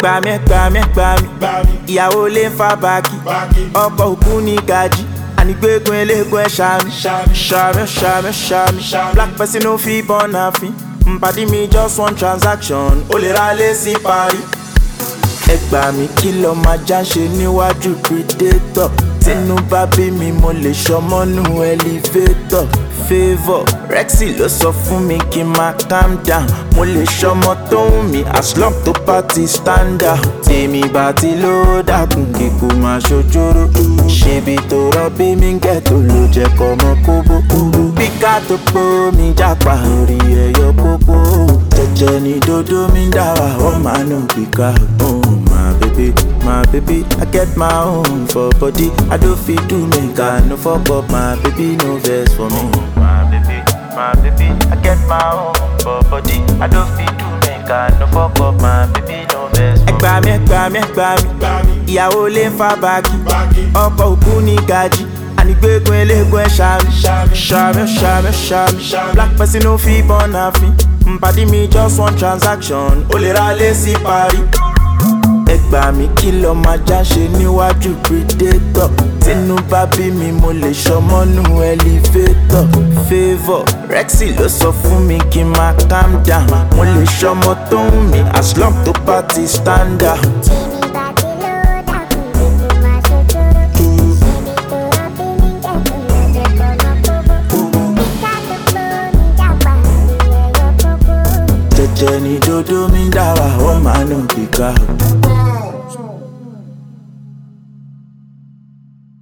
Ẹgbà mi, ìyàwó lè fa báàkì, ọkọ òkú ní gàjí, ànígbégun eléegun ẹ̀ ṣàmì. Black person no fit born àfin, pàdé mi just one transaction, ó lè ra lé sí Paris. Ẹgbà mi kí lọ máa já ṣe níwájú predator, tínú bá bí mi mo lè ṣọmọ́nú elevator. Favour Rexy ló sọ fún mi kí n máa calm down, mo lè ṣọmọ tó wù mí as long tó bá ti stand out. Tèmi bá ti ló dàkún kíkú máa ṣojóró, ṣebí tó rọ́bí mi gẹ̀tò ló jẹ́ kọ́mọ kóbó. Píkà tó pọ̀ mi jápa orí ẹ̀yọ kókó, jẹjẹ ní dodo mi dá wà ó máa nù píkà. My baby, I get my own for body. I don't feel to make I no fuck up. My baby, no vex for me. My baby, I get my own for body. I don't feel to make I no fuck up. My baby, no vex for me. Ẹgbà mi, ìyàwó lè fa báàkì, ọkọ òkú ní gàjí, ànígbégun eléegun ẹ̀ ṣàmì. Black person no fit born àfin, pàdé mi just one transaction, ó lè ra lé sí Paris. Ẹgbà mi kí lọ máa já ṣe níwájú predator, tínú bá bí mi mo lè ṣọmọ́nú elevator. Favour Rexy ló sọ fún mi kí n máa calm down, mo lè ṣọmọ tó wù mí as long tó bá ti stand out. Jẹjẹ ní dodo mi dá wà ó máa nù píkà.